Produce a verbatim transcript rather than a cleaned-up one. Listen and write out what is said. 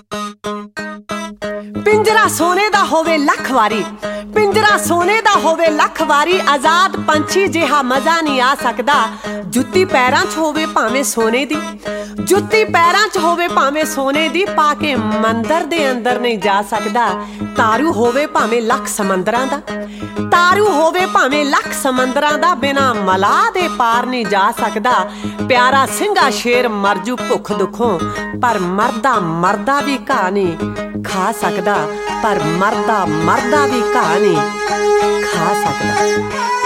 ਪਿੰਜਰਾ ਸੋਨੇ ਦਾ ਹੋਵੇ ਲੱਖ ਵਾਰੀ, ਪਿੰਜਰਾ ਸੋਨੇ ਦਾ ਹੋਵੇ ਲੱਖ ਵਾਰੀ, ਆਜ਼ਾਦ ਪੰਛੀ ਜਿਹਾ ਮਜ਼ਾ ਨਹੀਂ ਆ ਸਕਦਾ। ਜੁੱਤੀ ਪੈਰਾਂ 'ਚ ਹੋਵੇ ਭਾਵੇਂ ਸੋਨੇ ਦੀ, ਜੁੱਤੀ ਪੈਰਾਂ 'ਚ ਹੋਵੇ ਭਾਵੇਂ ਸੋਨੇ ਦੀ, ਪਾ ਕੇ ਮੰਦਰ ਦੇ ਅੰਦਰ ਨਹੀਂ ਜਾ ਸਕਦਾ। ਤਾਰੂ ਹੋਵੇ ਭਾਵੇਂ ਲੱਖ ਸਮੁੰਦਰਾਂ ਦਾ, ਤਾਰੂ ਹੋਵੇ ਭਾਵੇਂ ਲੱਖ ਸਮੁੰਦਰਾਂ ਦਾ, ਬਿਨਾਂ ਮਲਾਹ ਦੇ ਪਾਰ ਨਹੀਂ ਜਾ ਸਕਦਾ। ਪਿਆਰਾ ਸਿੰਘਾ ਸ਼ੇਰ ਮਰਜੂ ਭੁੱਖ ਦੁੱਖੋਂ, ਪਰ ਮਰਦਾ ਮਰਦਾ ਵੀ ਘਾਹ ਨਹੀਂ ਖਾ ਸਕਦਾ, ਪਰ ਮਰਦਾ ਮਰਦਾ ਵੀ ਘਾਹ ਨਹੀਂ ਖਾ ਸਕਦਾ।